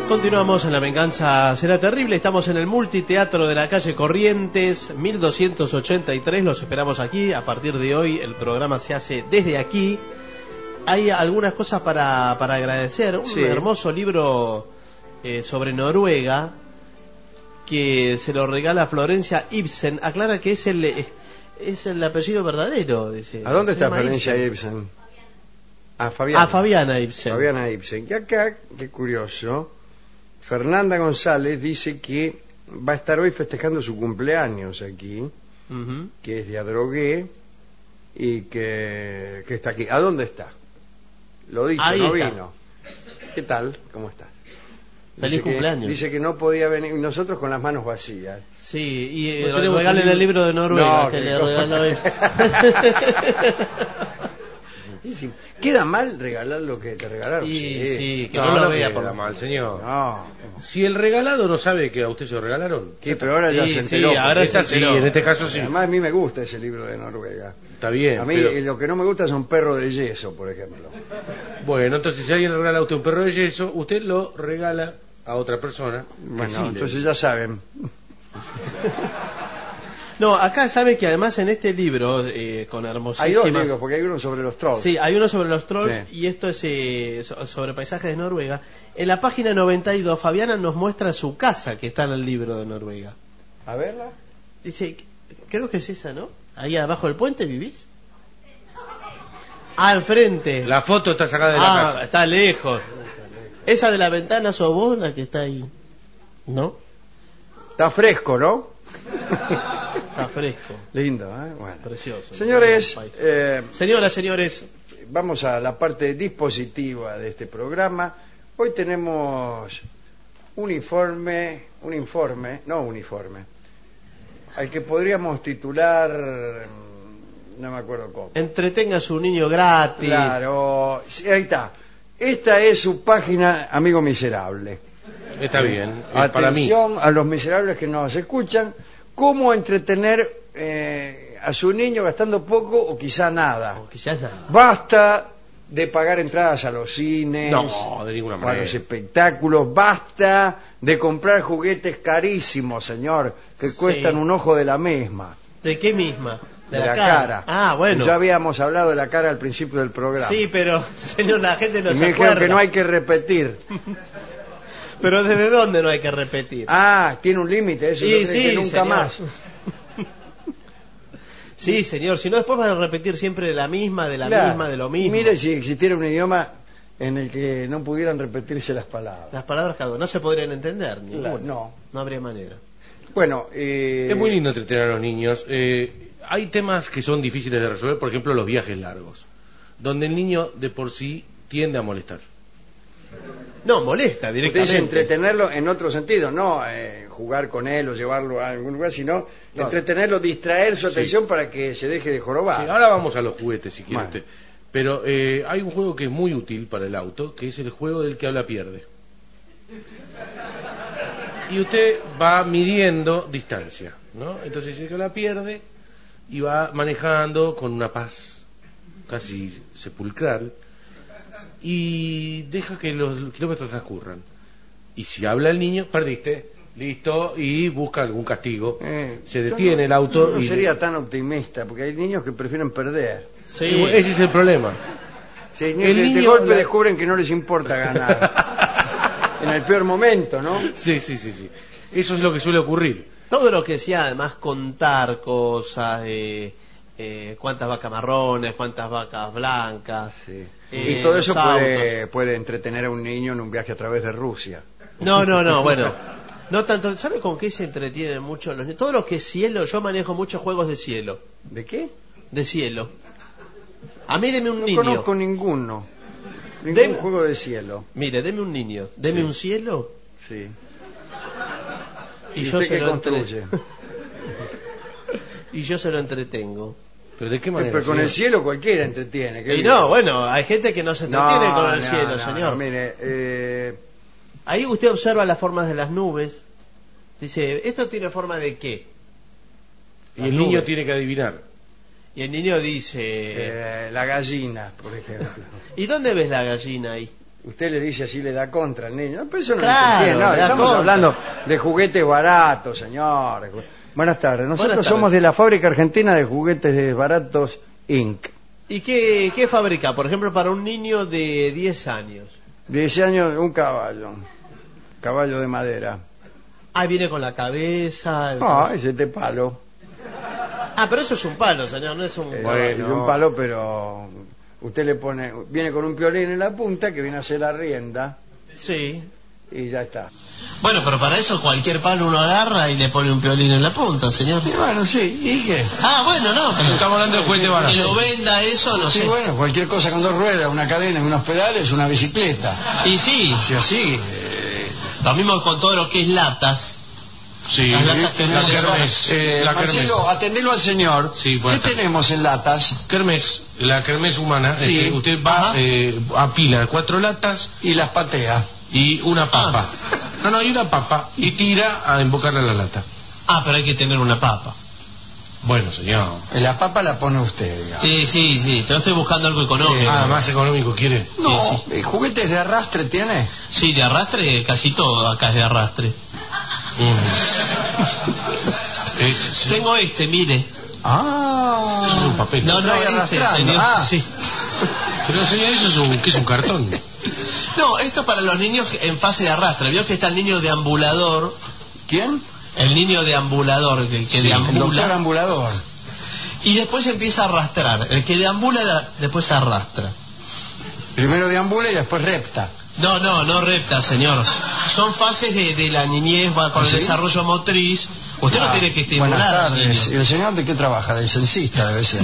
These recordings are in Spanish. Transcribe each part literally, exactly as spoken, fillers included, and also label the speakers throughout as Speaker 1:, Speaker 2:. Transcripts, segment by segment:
Speaker 1: Continuamos en La Venganza Será Terrible. Estamos en el Multiteatro de la calle Corrientes, mil doscientos ochenta y tres. Los esperamos aquí. A partir de hoy el programa se hace desde aquí. Hay algunas cosas para, para agradecer. Un sí. hermoso libro eh, sobre Noruega que se lo regala Florencia Ibsen. Aclara que es el, es el apellido verdadero. Dice.
Speaker 2: ¿A dónde está Florencia Ibsen? Ibsen? A Fabiana.
Speaker 1: A Fabiana Ibsen.
Speaker 2: Fabiana Ibsen. Que acá, qué curioso, Fernanda González dice que va a estar hoy festejando su cumpleaños aquí, uh-huh. que es de Adrogué y que, que está aquí. ¿A dónde está? Lo dicho, Ahí no está. Vino. ¿Qué tal? ¿Cómo estás?
Speaker 1: Feliz
Speaker 2: dice
Speaker 1: cumpleaños.
Speaker 2: Que, dice que no podía venir, nosotros con las manos vacías.
Speaker 1: Sí, y eh, regalen el libro de Noruega no, que, que le regaló él.
Speaker 2: ¿Queda mal regalar lo que te regalaron?
Speaker 1: Y, sí, sí, que
Speaker 3: no,
Speaker 1: no lo
Speaker 3: no
Speaker 1: vea
Speaker 3: por la mal, señor.
Speaker 2: No.
Speaker 3: Si el regalado no sabe que a usted se lo regalaron.
Speaker 2: Sí, pero ahora ya
Speaker 1: sí,
Speaker 2: se enteró.
Speaker 1: Sí, ahora
Speaker 3: esta sí, en este caso sí.
Speaker 2: Además a mí me gusta ese libro de Noruega.
Speaker 3: Está bien.
Speaker 2: A mí pero... lo que no me gusta son perros de yeso, por ejemplo.
Speaker 3: Bueno, entonces si alguien le regala a usted un perro de yeso, usted lo regala a otra persona.
Speaker 2: Bueno,
Speaker 3: sí
Speaker 2: entonces
Speaker 3: le...
Speaker 2: ya saben.
Speaker 1: No, acá sabe que además en este libro, eh, con hermosísimas...
Speaker 2: Hay dos libros, porque hay uno sobre los trolls.
Speaker 1: Sí, hay uno sobre los trolls sí. y esto es eh, sobre paisajes de Noruega. En la página noventa y dos, Fabiana nos muestra su casa que está en el libro de Noruega.
Speaker 2: A verla.
Speaker 1: Dice, creo que es esa, ¿no? Ahí abajo del puente vivís. Ah, enfrente.
Speaker 3: La foto está sacada de
Speaker 1: ah,
Speaker 3: la casa.
Speaker 1: Está lejos. Esa de la ventana sos vos la que está ahí, ¿no?
Speaker 2: Está fresco, ¿no?
Speaker 1: Está fresco.
Speaker 2: Lindo, ¿eh? Bueno.
Speaker 1: Precioso.
Speaker 2: Señores, eh,
Speaker 1: señoras, señores,
Speaker 2: vamos a la parte dispositiva de este programa. Hoy tenemos un informe, un informe, no un informe, al que podríamos titular, no me acuerdo cómo.
Speaker 1: Entretenga a su niño gratis.
Speaker 2: Claro, ahí está. Esta es su página, amigo miserable.
Speaker 3: Está bien.
Speaker 2: Atención
Speaker 3: para mí.
Speaker 2: a los miserables que nos escuchan. ¿Cómo entretener eh, a su niño gastando poco o quizá nada?
Speaker 1: O quizás nada.
Speaker 2: Basta de pagar entradas a los cines,
Speaker 3: no, de ninguna manera.
Speaker 2: a los espectáculos. Basta de comprar juguetes carísimos, señor, que sí. cuestan un ojo de la misma.
Speaker 1: ¿De qué misma?
Speaker 2: De, de la, la cara. cara.
Speaker 1: Ah, bueno.
Speaker 2: Ya habíamos hablado de la cara al principio del programa.
Speaker 1: Sí, pero, señor, la gente no
Speaker 2: y
Speaker 1: se
Speaker 2: me
Speaker 1: acuerda.
Speaker 2: dijeron que no hay que repetir.
Speaker 1: Pero ¿desde dónde no hay que repetir?
Speaker 2: Ah, tiene un límite, eso
Speaker 1: sí,
Speaker 2: no
Speaker 1: sí,
Speaker 2: que nunca
Speaker 1: señor.
Speaker 2: más.
Speaker 1: Sí, señor, si no después van a repetir siempre de la misma, de la claro. misma, de lo mismo.
Speaker 2: Mire si existiera un idioma en el que no pudieran repetirse las palabras.
Speaker 1: Las palabras cada uno no se podrían entender, ni
Speaker 2: claro, no.
Speaker 1: No habría manera.
Speaker 2: Bueno, eh...
Speaker 3: es muy lindo entretener a los niños. Eh, hay temas que son difíciles de resolver, por ejemplo, los viajes largos, donde el niño de por sí tiende a molestar.
Speaker 1: No, molesta directamente.
Speaker 2: Es entretenerlo en otro sentido, no eh, jugar con él o llevarlo a algún lugar, sino no. entretenerlo, distraer su atención sí. para que se deje de jorobar.
Speaker 3: Sí, ahora vamos a los juguetes, si quiere usted. Pero eh, hay un juego que es muy útil para el auto, que es el juego del que habla pierde. Y usted va midiendo distancia, ¿no? Entonces el que habla pierde y va manejando con una paz casi sepulcral y deja que los kilómetros transcurran. Y si habla el niño, perdiste, listo, y busca algún castigo. Eh, se detiene no, el auto.
Speaker 2: No, no
Speaker 3: y
Speaker 2: sería tan optimista, porque hay niños que prefieren perder.
Speaker 3: Sí. Ese es el problema.
Speaker 2: Sí, el que niño, de golpe la... descubren que no les importa ganar. En el peor momento, ¿no?
Speaker 3: Sí, sí, sí, sí. Eso es lo que suele ocurrir.
Speaker 1: Todo lo que sea, además, contar cosas de eh, cuántas vacas marrones, cuántas vacas blancas.
Speaker 2: Sí.
Speaker 1: Eh,
Speaker 2: y todo eso puede, puede entretener a un niño en un viaje a través de Rusia.
Speaker 1: No, no, no, bueno. No tanto. ¿Sabe con qué se entretienen mucho los niños? Todo lo que es cielo, yo manejo muchos juegos de cielo.
Speaker 2: ¿De qué?
Speaker 1: De cielo. A mí deme un
Speaker 2: no
Speaker 1: niño.
Speaker 2: No conozco ninguno. Ningún
Speaker 1: Deme...
Speaker 2: juego de cielo.
Speaker 1: Mire, deme un niño. Deme sí. un cielo.
Speaker 2: Sí.
Speaker 1: Y,
Speaker 2: ¿Y
Speaker 1: yo
Speaker 2: usted
Speaker 1: se
Speaker 2: qué
Speaker 1: lo
Speaker 2: construye?
Speaker 1: Entre... y yo se lo entretengo.
Speaker 3: ¿Pero de qué manera?
Speaker 2: Pero con señor? El cielo cualquiera entretiene.
Speaker 1: Y
Speaker 2: bien.
Speaker 1: no, bueno, hay gente que no se entretiene
Speaker 2: no,
Speaker 1: con el
Speaker 2: no,
Speaker 1: cielo,
Speaker 2: no,
Speaker 1: señor.
Speaker 2: No, mire, eh...
Speaker 1: ahí usted observa las formas de las nubes. Dice, ¿esto tiene forma de qué?
Speaker 3: Y el niño tiene que adivinar.
Speaker 1: Y el niño dice...
Speaker 2: Eh, la gallina, por ejemplo.
Speaker 1: ¿Y dónde ves la gallina ahí?
Speaker 2: usted le dice así, le da contra al niño. Pero eso no
Speaker 1: Claro,
Speaker 2: lo entiende, no,
Speaker 1: le da
Speaker 2: estamos
Speaker 1: contra.
Speaker 2: hablando de juguetes baratos, señor. Buenas tardes, nosotros
Speaker 1: Buenas tardes.
Speaker 2: somos de la Fábrica Argentina de Juguetes Baratos Incorporated.
Speaker 1: ¿Y qué, qué fabrica? Por ejemplo, para un niño de diez años.
Speaker 2: diez años, un caballo. Caballo de madera.
Speaker 1: Ah, viene con la cabeza. el-
Speaker 2: No, es este palo.
Speaker 1: Ah, pero eso es un palo, señor, no es un...
Speaker 2: Eh,
Speaker 3: Bueno.
Speaker 2: Es un palo, pero usted le pone, viene con un piolín en la punta que viene a ser la rienda
Speaker 1: Sí.
Speaker 2: y ya está.
Speaker 1: Bueno, pero para eso cualquier palo uno agarra y le pone un piolín en la punta, señor.
Speaker 2: Y bueno, sí, ¿y qué?
Speaker 1: Ah, bueno, no, pero...
Speaker 3: Estamos hablando de juguete barato.
Speaker 1: Que lo venda eso, no
Speaker 2: Sí,
Speaker 1: sé.
Speaker 2: bueno, cualquier cosa con dos ruedas, una cadena y unos pedales, una bicicleta.
Speaker 1: Y sí,
Speaker 2: Si así, eh,
Speaker 1: lo mismo con todo lo que es latas.
Speaker 3: Sí,
Speaker 1: Esas latas que
Speaker 3: la
Speaker 1: no son-
Speaker 3: kermés.
Speaker 2: eh,
Speaker 3: La
Speaker 2: Marcelo,
Speaker 3: kermés.
Speaker 2: atendelo al señor.
Speaker 3: Sí,
Speaker 2: ¿Qué
Speaker 3: buenas tardes.
Speaker 2: tenemos en latas?
Speaker 3: Kermés, la kermés humana.
Speaker 2: Sí.
Speaker 3: Este, usted va,
Speaker 1: Ajá.
Speaker 3: eh, apila cuatro latas
Speaker 2: Y las patea.
Speaker 3: y una papa.
Speaker 1: Ah.
Speaker 3: No, no, y una papa y tira a embocarle la lata.
Speaker 1: Ah, pero hay que tener una papa.
Speaker 3: Bueno, señor.
Speaker 2: Eh, La papa la pone usted, digamos.
Speaker 1: Sí, sí, sí, yo estoy buscando algo económico.
Speaker 3: Ah, más económico quiere.
Speaker 2: No,
Speaker 1: sí,
Speaker 2: eh, ¿juguetes de arrastre tiene?
Speaker 1: Sí, de arrastre, casi todo acá es de arrastre.
Speaker 3: Mm. Eh, sí.
Speaker 1: Tengo este, mire.
Speaker 2: Ah.
Speaker 3: Eso es un papel.
Speaker 1: No, no,
Speaker 2: trae
Speaker 1: este,
Speaker 2: arrastrando.
Speaker 1: señor.
Speaker 2: Ah.
Speaker 1: Sí.
Speaker 3: Pero señor, eso es un, ¿qué es un cartón?
Speaker 1: No, esto para los niños en fase de arrastre. Vio que está el niño deambulador,
Speaker 2: ¿Quién?
Speaker 1: el niño deambulador que, que
Speaker 3: Sí, el
Speaker 2: El doctor
Speaker 1: deambula
Speaker 2: ambulador.
Speaker 1: y después empieza a arrastrar. El que deambula da- después arrastra.
Speaker 2: Primero deambula y después repta.
Speaker 1: No, no, no repta, señor. Son fases de, de la niñez, va con
Speaker 2: ¿Ah,
Speaker 1: el
Speaker 2: sí?
Speaker 1: desarrollo motriz. Usted no
Speaker 2: Ah,
Speaker 1: tiene que estimular
Speaker 2: Buenas
Speaker 1: al
Speaker 2: tardes. ¿Y
Speaker 1: niño.
Speaker 2: el señor de qué trabaja? De censista debe ser.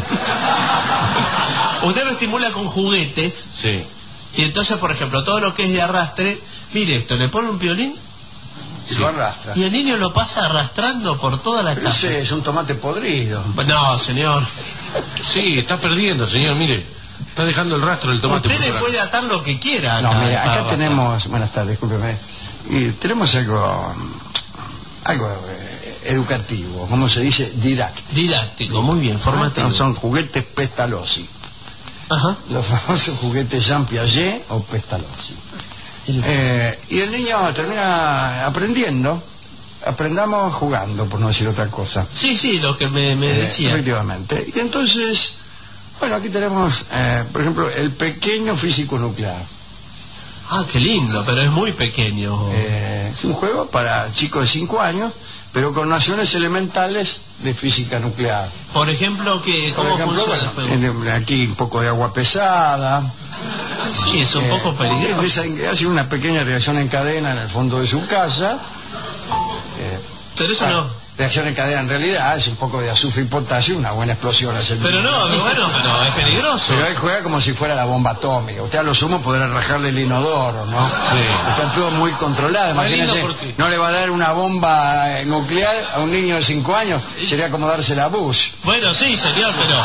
Speaker 1: Usted lo estimula con juguetes.
Speaker 3: Sí.
Speaker 1: Y entonces, por ejemplo, todo lo que es de arrastre, mire esto, le pone un violín
Speaker 2: Y lo arrastra.
Speaker 1: y el niño lo pasa arrastrando por toda la
Speaker 2: Pero
Speaker 1: casa.
Speaker 2: ese es un tomate podrido.
Speaker 1: No, señor.
Speaker 3: Sí, está perdiendo, señor, mire. Está dejando el rastro del tomate.
Speaker 1: Usted
Speaker 3: por
Speaker 1: le
Speaker 3: fuera.
Speaker 1: puede atar lo que quiera.
Speaker 2: No,
Speaker 1: acá,
Speaker 2: mire,
Speaker 1: para
Speaker 2: acá
Speaker 1: arrastrar.
Speaker 2: tenemos, buenas tardes, discúlpeme, y tenemos algo, algo eh, educativo, ¿cómo se dice? Didáctico.
Speaker 1: Didáctico, muy bien, formativo.
Speaker 2: Son juguetes Pestalozzi,
Speaker 1: Ajá.
Speaker 2: los famosos juguetes Jean Piaget o Pestalozzi. Eh, y el niño termina aprendiendo, aprendamos jugando, por no decir otra cosa.
Speaker 1: Sí, sí, lo que me, me
Speaker 2: Eh,
Speaker 1: decía.
Speaker 2: efectivamente. Y entonces, bueno, aquí tenemos, eh, por ejemplo, el pequeño físico nuclear.
Speaker 1: Ah, qué lindo, pero es muy pequeño.
Speaker 2: Eh, es un juego para chicos de cinco años, pero con nociones elementales de física nuclear.
Speaker 1: Por ejemplo, que
Speaker 2: Por
Speaker 1: ¿cómo
Speaker 2: ejemplo,
Speaker 1: funciona
Speaker 2: bueno,
Speaker 1: el juego?
Speaker 2: en- aquí un poco de agua pesada.
Speaker 1: Sí, es un
Speaker 2: eh,
Speaker 1: poco peligroso.
Speaker 2: empieza- Hace una pequeña reacción en cadena en el fondo de su casa. Eh,
Speaker 1: Pero eso
Speaker 2: ah,
Speaker 1: no.
Speaker 2: Reacción en cadena en realidad es un poco de azufre y potasio, una buena explosión. hace el
Speaker 1: Pero
Speaker 2: niño.
Speaker 1: no, pero bueno, pero es peligroso.
Speaker 2: Pero él juega como si fuera la bomba atómica. Usted a lo sumo podrá rajarle el inodoro, ¿no? Está todo muy controlado.
Speaker 3: Muy lindo
Speaker 2: Imagínese,
Speaker 3: porque-
Speaker 2: no le va a dar una bomba eh, nuclear a un niño de cinco años. Sería como dársela a Bush.
Speaker 1: Bueno, sí, señor, pero...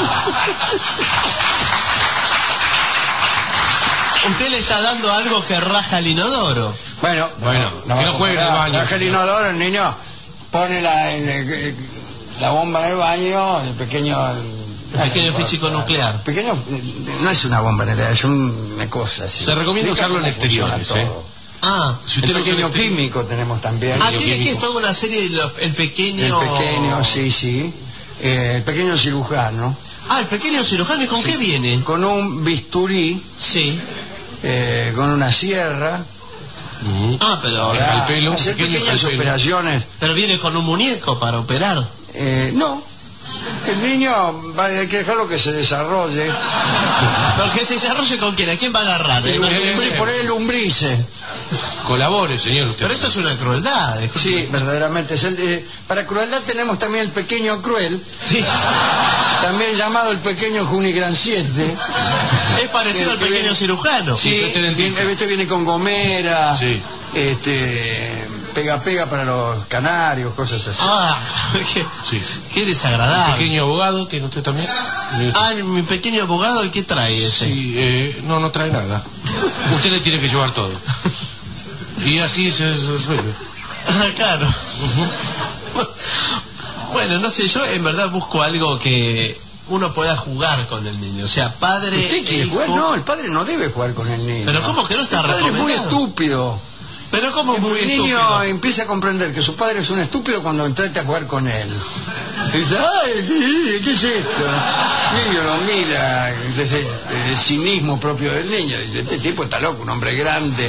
Speaker 1: Usted le está dando algo que raja el inodoro.
Speaker 2: Bueno,
Speaker 3: Bueno, que no juegue en el baño.
Speaker 2: Raja el inodoro, el niño pone la, el- el- la bomba en el baño, el pequeño...
Speaker 1: El pequeño físico nuclear.
Speaker 2: Pequeño, no es una bomba en realidad, es una cosa así.
Speaker 3: Se recomienda
Speaker 2: Explica
Speaker 3: usarlo en
Speaker 2: cómo funciona
Speaker 3: exteriores,
Speaker 2: todo.
Speaker 1: Ah,
Speaker 3: Si
Speaker 2: El
Speaker 3: usted lo usa en
Speaker 2: pequeño
Speaker 3: exterior-
Speaker 2: químico tenemos también.
Speaker 1: ah,
Speaker 3: el
Speaker 1: tiene que
Speaker 3: químico.
Speaker 1: es toda una serie de los, el pequeño...
Speaker 2: El pequeño, sí, sí. Eh, el pequeño cirujano.
Speaker 1: Ah, el pequeño cirujano, ¿y con qué viene?
Speaker 2: Con un bisturí,
Speaker 1: Sí.
Speaker 2: eh, con una sierra.
Speaker 3: Mm.
Speaker 1: Ah, pero...
Speaker 3: El calpelo,
Speaker 2: hacer
Speaker 3: pequeño
Speaker 2: pequeñas
Speaker 3: calpelo.
Speaker 2: operaciones.
Speaker 1: Pero viene con un muñeco para operar.
Speaker 2: Eh, no. El niño va, hay que dejarlo que se desarrolle.
Speaker 1: Pero que se desarrolle con quién, ¿a quién va a agarrar?
Speaker 2: Eh,
Speaker 1: ¿Eh? No,
Speaker 3: eh,
Speaker 2: sí,
Speaker 3: eh.
Speaker 2: ponerle lumbrices.
Speaker 3: Colabore, señor. Usted.
Speaker 1: Pero eso es una crueldad. disculpe.
Speaker 2: Sí, verdaderamente. Es el, eh, para crueldad tenemos también el pequeño cruel,
Speaker 1: Sí.
Speaker 2: también llamado el pequeño Junigran siete.
Speaker 1: Es parecido
Speaker 2: Que-
Speaker 1: al
Speaker 2: que
Speaker 1: pequeño
Speaker 2: viene-
Speaker 1: cirujano.
Speaker 2: Sí,
Speaker 3: este dentista.
Speaker 2: viene- este viene con gomera,
Speaker 3: Sí.
Speaker 2: este, pega pega para los canarios, cosas así.
Speaker 1: Ah, qué,
Speaker 3: Sí.
Speaker 1: qué desagradable.
Speaker 3: Pequeño abogado, ¿tiene usted también?
Speaker 1: Ah, mi pequeño abogado, ¿y qué trae ese?
Speaker 3: Sí, eh, no, no trae nada. Usted le tiene que llevar todo. Y así se se resuelve.
Speaker 1: Ah, claro. Bueno, no sé, yo en verdad busco algo que uno pueda jugar con el niño. O sea, padre...
Speaker 2: ¿Usted quiere
Speaker 1: hijo...
Speaker 2: jugar? No, el padre no debe jugar con el niño.
Speaker 1: Pero ¿cómo que no está
Speaker 2: el padre
Speaker 1: recomendado?
Speaker 2: es muy estúpido.
Speaker 1: Pero ¿cómo muy
Speaker 2: el niño
Speaker 1: estúpido?
Speaker 2: empieza a comprender que su padre es un estúpido cuando trata a jugar con él. Y dice, ay, ¿qué, qué es esto? El niño lo mira desde, desde el cinismo propio del niño. Dice, este tipo está loco, un hombre grande,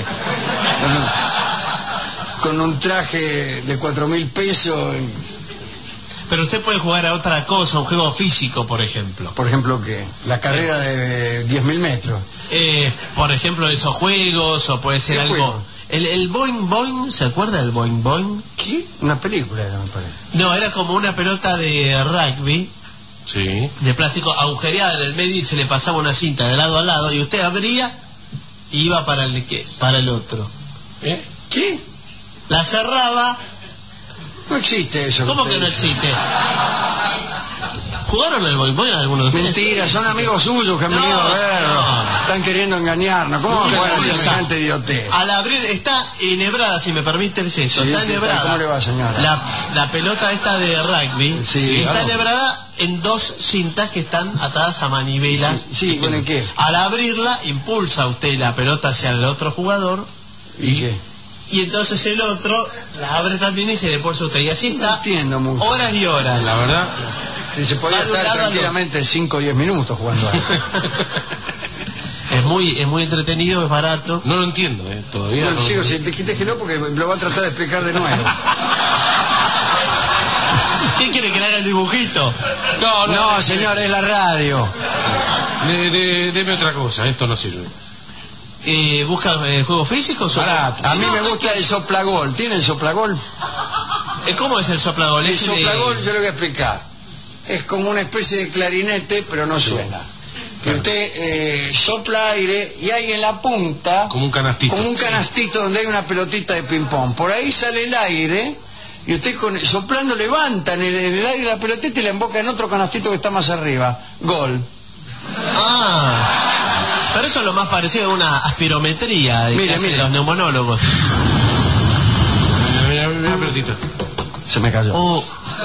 Speaker 2: con un, con un traje de cuatro mil pesos.
Speaker 1: Pero usted puede jugar a otra cosa, un juego físico, por ejemplo.
Speaker 2: Por ejemplo, ¿qué? La carrera de diez mil metros.
Speaker 1: Eh, por ejemplo, esos juegos, o puede ser
Speaker 2: ¿Qué
Speaker 1: algo...
Speaker 2: juego?
Speaker 1: El, el Boing Boing, ¿se acuerda del Boing Boing?
Speaker 2: ¿Qué? Una película era, me parece.
Speaker 1: No, era como una pelota de rugby,
Speaker 3: Sí.
Speaker 1: de plástico agujereada en el medio, y se le pasaba una cinta de lado a lado, y usted abría y iba para el, que- para el otro.
Speaker 3: ¿Eh?
Speaker 2: ¿Qué?
Speaker 1: La cerraba.
Speaker 2: No existe eso.
Speaker 1: ¿Cómo que no existe? ¿Jugaron el Boing Boing algunos de ustedes?
Speaker 2: Mentira, son amigos suyos que han
Speaker 1: No,
Speaker 2: venido a verlo.
Speaker 1: no.
Speaker 2: Están queriendo engañarnos. ¿Cómo van a jugar a
Speaker 1: Pulsa.
Speaker 2: semejante idiotez?
Speaker 1: Al abrir, está enhebrada, si me permite el gesto,
Speaker 2: Sí,
Speaker 1: está
Speaker 2: ¿qué tal?
Speaker 1: enhebrada.
Speaker 2: ¿Cómo le va, señora?
Speaker 1: La, la pelota esta de rugby,
Speaker 2: Sí,
Speaker 1: está
Speaker 2: claro.
Speaker 1: enhebrada en dos cintas que están atadas a manivelas.
Speaker 2: Sí, sí, ¿con el qué?
Speaker 1: Al abrirla, impulsa usted la pelota hacia el otro jugador,
Speaker 2: ¿Y qué?
Speaker 1: y entonces el otro la abre también y se le pone a usted. Y así
Speaker 2: No
Speaker 1: está
Speaker 2: entiendo mucho.
Speaker 1: horas y horas.
Speaker 3: La verdad.
Speaker 2: Y se podía
Speaker 1: Va de un
Speaker 2: estar
Speaker 1: lado al
Speaker 2: tranquilamente cinco o diez minutos jugando ahí.
Speaker 1: Es muy, es muy entretenido, es barato.
Speaker 3: No lo entiendo, ¿eh? Todavía
Speaker 2: Bueno,
Speaker 3: no.
Speaker 2: sigo, si te quites que no, porque lo va a tratar de explicar de nuevo.
Speaker 1: ¿Quién quiere que le haga el dibujito?
Speaker 3: No, no,
Speaker 2: No, señor, es la radio.
Speaker 3: de- de- deme otra cosa, esto no sirve.
Speaker 1: Eh, ¿Busca eh, juegos físicos o
Speaker 3: Barato.
Speaker 2: A mí me gusta el soplagol. ¿Tiene el soplagol?
Speaker 1: Eh, ¿Cómo es el soplagol?
Speaker 2: El
Speaker 1: Ese de-
Speaker 2: soplagol, yo le voy a explicar. Es como una especie de clarinete, pero no suena. Que
Speaker 3: Claro.
Speaker 2: usted eh, sopla aire y hay en la punta
Speaker 3: Como un canastito.
Speaker 2: como un canastito donde hay una pelotita de ping-pong. Por ahí sale el aire y usted con, soplando levanta en el, en el aire la pelotita y la emboca en otro canastito que está más arriba. Gol.
Speaker 1: Ah, pero eso es lo más parecido a una aspirometría de
Speaker 2: Mire,
Speaker 1: que hacen
Speaker 2: mire.
Speaker 1: los neumonólogos.
Speaker 3: Mira, mira, mira, pelotita.
Speaker 2: Se me cayó.
Speaker 1: Oh.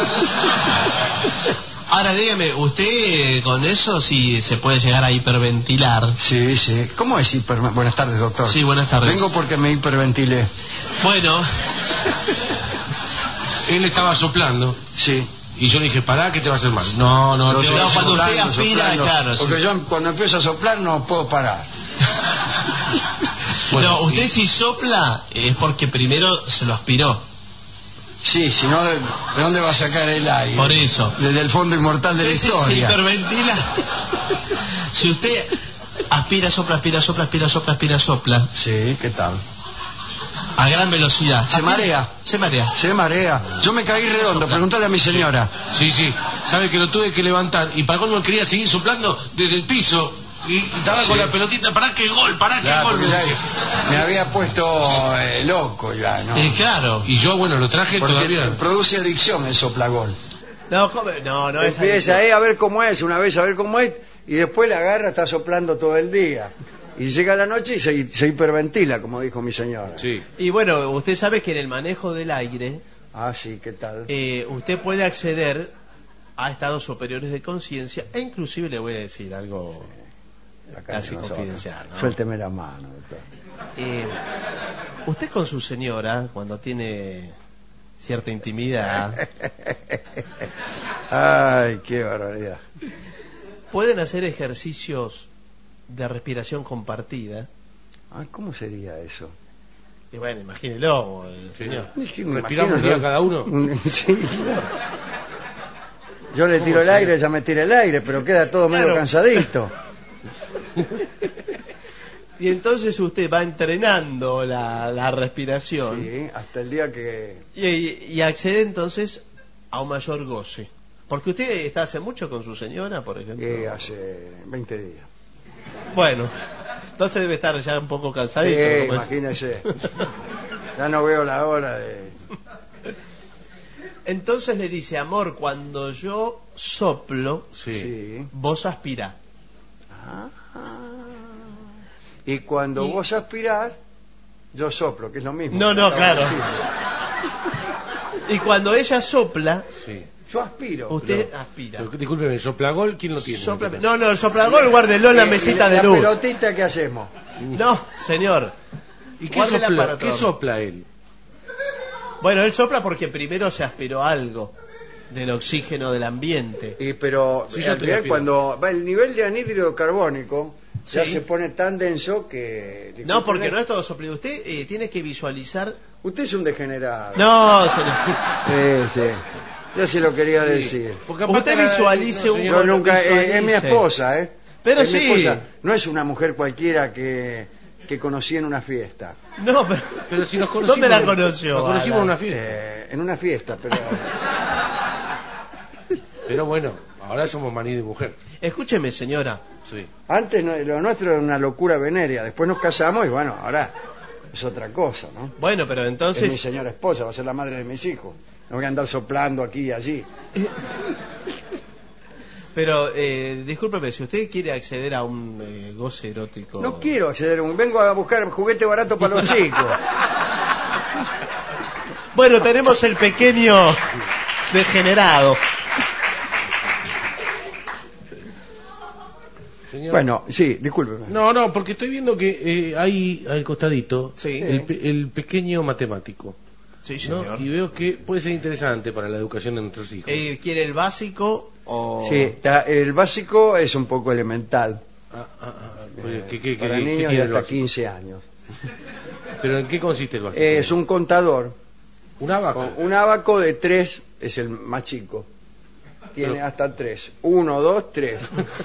Speaker 1: Ahora dígame, ¿usted con eso sí se puede llegar a hiperventilar?
Speaker 2: Sí, sí. ¿Cómo es hiper... Buenas tardes, doctor.
Speaker 1: Sí, buenas tardes.
Speaker 2: Vengo porque me hiperventilé.
Speaker 1: Bueno,
Speaker 3: Él estaba soplando
Speaker 2: Sí.
Speaker 3: y yo le dije, pará, que te va a hacer mal. No, no,
Speaker 2: Lo
Speaker 3: te
Speaker 2: sé,
Speaker 3: va a
Speaker 1: no,
Speaker 3: hacer
Speaker 1: cuando
Speaker 3: mal.
Speaker 1: usted aspira, claro,
Speaker 2: Porque
Speaker 1: sí.
Speaker 2: yo cuando empiezo a soplar no puedo parar.
Speaker 3: Bueno,
Speaker 1: no, usted
Speaker 3: y-
Speaker 1: si sopla es porque primero se lo aspiró.
Speaker 2: Sí, si no, ¿de, de dónde va a sacar el aire?
Speaker 1: Por eso.
Speaker 2: Desde el fondo inmortal de la
Speaker 1: Usted se- se
Speaker 2: historia.
Speaker 1: hiperventila. Si usted aspira, sopla, aspira, sopla, aspira, sopla, aspira, sopla,
Speaker 2: Sí, ¿qué tal?
Speaker 1: a gran velocidad.
Speaker 2: Se marea.
Speaker 1: Se marea.
Speaker 2: Se marea. Yo me caí redondo, pregúntale a mi señora.
Speaker 3: Sí, sí. Sabe que lo tuve que levantar y para colmo quería seguir soplando desde el piso y estaba con
Speaker 2: Sí.
Speaker 3: la pelotita, pará que gol, pará que
Speaker 2: Ya,
Speaker 3: gol.
Speaker 2: porque
Speaker 3: me
Speaker 2: ya
Speaker 3: decía.
Speaker 2: me había puesto eh, loco ya, ¿no?
Speaker 1: Eh, claro.
Speaker 3: Y yo, bueno, lo traje
Speaker 2: Porque
Speaker 3: todavía.
Speaker 2: produce adicción el soplagol.
Speaker 1: No, ¿cómo? no, no es
Speaker 2: Empieza ahí a ver cómo es, una vez a ver cómo es, y después la agarra, está soplando todo el día. Y llega la noche y se, se hiperventila, como dijo mi señora.
Speaker 3: Sí.
Speaker 1: Y bueno, usted sabe que en el manejo del aire,
Speaker 2: Ah, sí, ¿qué tal?
Speaker 1: eh, usted puede acceder a estados superiores de conciencia, e inclusive le voy a decir algo
Speaker 2: Acá
Speaker 1: casi
Speaker 2: nosotros.
Speaker 1: confidencial, ¿no?
Speaker 2: Suélteme la mano, doctor.
Speaker 1: Eh, usted con su señora, cuando tiene cierta intimidad,
Speaker 2: Ay, qué barbaridad.
Speaker 1: pueden hacer ejercicios de respiración compartida.
Speaker 2: Ah, ¿cómo sería eso?
Speaker 1: Y bueno, imagínelo, el señor.
Speaker 2: Sí, me
Speaker 3: Respiramos
Speaker 2: imagino,
Speaker 3: ya cada uno.
Speaker 2: Sí. Yo le tiro el aire, ella me tira el aire, pero queda todo medio
Speaker 1: Claro.
Speaker 2: cansadito.
Speaker 1: Y entonces usted va entrenando la, la respiración
Speaker 2: Sí, hasta el día que...
Speaker 1: y, y accede entonces a un mayor goce. Porque usted está hace mucho con su señora, por ejemplo.
Speaker 2: que hace veinte días.
Speaker 1: Bueno, entonces debe estar ya un poco cansadito.
Speaker 2: Sí,
Speaker 1: como es.
Speaker 2: imagínese. Ya no veo la hora de...
Speaker 1: Entonces le dice, amor, cuando yo soplo,
Speaker 3: Sí.
Speaker 2: Sí.
Speaker 1: vos aspirá.
Speaker 2: Ah. Y cuando
Speaker 1: Y-
Speaker 2: vos aspirás, yo soplo, que es lo mismo.
Speaker 1: No, no,
Speaker 2: Acabo de
Speaker 1: claro.
Speaker 2: decir.
Speaker 1: Y cuando ella sopla,
Speaker 3: Sí.
Speaker 2: Yo aspiro.
Speaker 1: Usted
Speaker 3: Pero-
Speaker 1: aspira.
Speaker 3: Pero, discúlpeme, ¿el soplagol quién lo tiene?
Speaker 1: Sopla- No, no, el soplador guárdelo en la
Speaker 2: Eh,
Speaker 1: mesita
Speaker 2: y
Speaker 1: de
Speaker 2: la
Speaker 1: luz.
Speaker 2: pelotita que hacemos.
Speaker 1: No, señor.
Speaker 3: ¿Y qué
Speaker 1: Guárdela
Speaker 3: sopla,
Speaker 1: para
Speaker 3: qué
Speaker 1: otro.
Speaker 3: sopla él?
Speaker 1: Bueno, él sopla porque primero se aspiró algo del oxígeno del ambiente.
Speaker 2: Y pero
Speaker 3: Sí, yo
Speaker 2: al
Speaker 3: te
Speaker 2: final
Speaker 3: lo pido.
Speaker 2: cuando va el nivel de anhídrido carbónico ya
Speaker 1: Sí.
Speaker 2: se pone tan denso que...
Speaker 1: No, porque
Speaker 2: discúlpeme,
Speaker 1: no es todo soplido. Usted eh, tiene que visualizar.
Speaker 2: Usted es un degenerado.
Speaker 1: No, señor.
Speaker 2: Sí, sí. Yo se lo quería
Speaker 3: Sí.
Speaker 2: decir.
Speaker 3: Porque aparte
Speaker 1: Usted
Speaker 3: la-
Speaker 1: visualice
Speaker 3: no,
Speaker 1: un-
Speaker 3: señor,
Speaker 2: Yo nunca... eh, es mi
Speaker 1: visualice.
Speaker 2: esposa, ¿eh?
Speaker 1: Pero
Speaker 2: Es mi
Speaker 1: sí.
Speaker 2: esposa. No es una mujer cualquiera que, que conocí en una fiesta.
Speaker 1: No, pero.
Speaker 3: Pero si nos conocimos,
Speaker 1: ¿Dónde la conoció?
Speaker 3: Nos conocimos en
Speaker 1: Alan?
Speaker 3: una fiesta.
Speaker 2: Eh, en una fiesta, pero...
Speaker 3: Pero bueno, ahora somos maní de mujer.
Speaker 1: Escúcheme, señora.
Speaker 3: Sí.
Speaker 2: Antes no- lo nuestro era una locura venérea. Después nos casamos y bueno, ahora es otra cosa, ¿no?
Speaker 1: Bueno, pero
Speaker 2: Es mi
Speaker 1: entonces.
Speaker 2: señora esposa, va a ser la madre de mis hijos. No voy a andar soplando aquí y allí.
Speaker 1: Pero, eh, discúlpeme, si usted quiere acceder a un eh, goce erótico.
Speaker 2: No quiero acceder a un... Vengo a buscar juguete barato para los chicos.
Speaker 1: Bueno, tenemos el pequeño degenerado.
Speaker 3: Señor.
Speaker 2: Bueno, sí, discúlpeme.
Speaker 3: No, no, porque estoy viendo que eh, hay al costadito
Speaker 1: Sí.
Speaker 3: el, pe- el pequeño matemático.
Speaker 1: Sí,
Speaker 3: ¿no?
Speaker 1: señor.
Speaker 3: Y veo que puede ser interesante para la educación de nuestros hijos.
Speaker 1: Eh, ¿Quiere el básico o.?
Speaker 2: Sí, está- el básico es un poco elemental.
Speaker 3: Ah, ah, ah, oye, ¿qué- qué- qué-
Speaker 2: para
Speaker 3: qué
Speaker 2: niños de
Speaker 3: tiene el
Speaker 2: hasta
Speaker 3: básico?
Speaker 2: quince años.
Speaker 3: ¿Pero en qué consiste el básico?
Speaker 2: Es un contador.
Speaker 3: ¿Una vaca?
Speaker 2: Con un abaco de tres es el más chico. Tiene
Speaker 3: Pero-
Speaker 2: hasta tres. Uno, dos, tres.